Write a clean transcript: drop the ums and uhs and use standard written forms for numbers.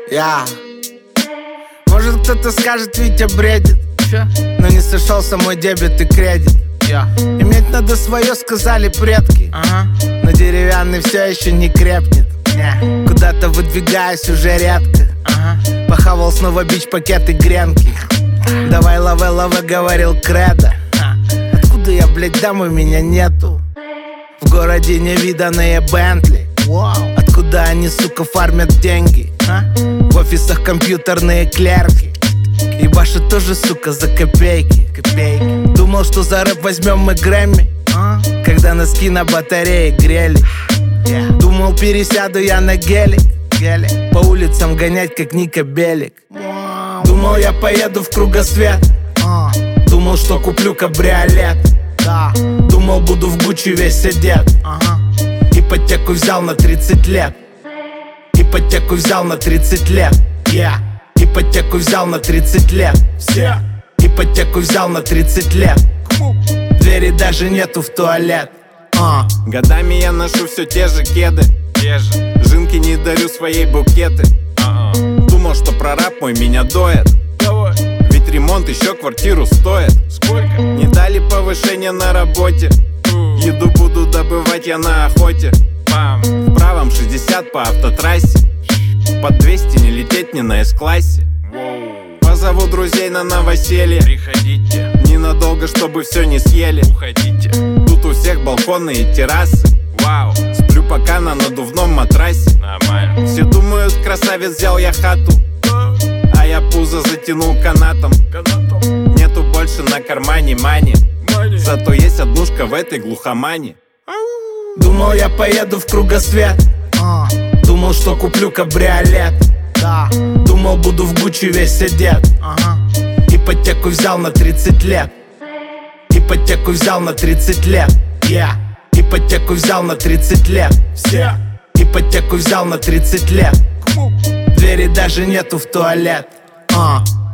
Может, кто-то скажет, Витя бредит, но не сошелся мой дебет и кредит. Иметь надо свое, сказали предки, но деревянный все еще не крепнет. Куда-то выдвигаюсь уже редко. Похавал снова бич-пакеты гренки. Давай лаве-лаве, говорил Кредо. Откуда я, блядь, дам, у меня нету? В городе невиданные Бентли. Откуда они, сука, фармят деньги? В офисах компьютерные клерки. И Баша тоже, сука, за копейки. Думал, что за рэп возьмем мы Грэмми, когда носки на батарее грели. Думал, пересяду я на гелик, по улицам гонять, как Ника Белик. Думал, я поеду в кругосвет. Думал, что куплю кабриолет. Думал, буду в Гуччи весь одет. Ипотеку взял на 30 лет. Ипотеку взял на 30 лет. Ипотеку взял на 30 лет. Все. Ипотеку взял на 30 лет. Двери даже нету в туалет. Годами я ношу все те же кеды. Жинки не дарю своей букеты. Думал, что прораб мой меня доет. Ведь ремонт еще квартиру стоит. Сколько? Не дали повышения на работе. Еду буду добывать я на охоте. В правом 60 по автотрассе. Под 200 не лететь не на С-классе. Позову друзей на новоселье. Приходите, ненадолго, чтобы все не съели. уходите. Тут у всех балконы и террасы. Вау, Сплю пока на надувном матрасе. нормально. Все думают, красавец, взял я хату, а я пузо затянул канатом. Нету больше на кармане мани, зато есть однушка в этой глухомане. Думал, я поеду в кругосвет. Думал, что куплю кабриолет. Думал, буду в Гуччи весь одет. Ипотеку взял на 30 лет. Ипотеку взял на 30 лет. Ипотеку взял на 30 лет. Все. Ипотеку взял на 30 лет. Двери даже нету в туалет.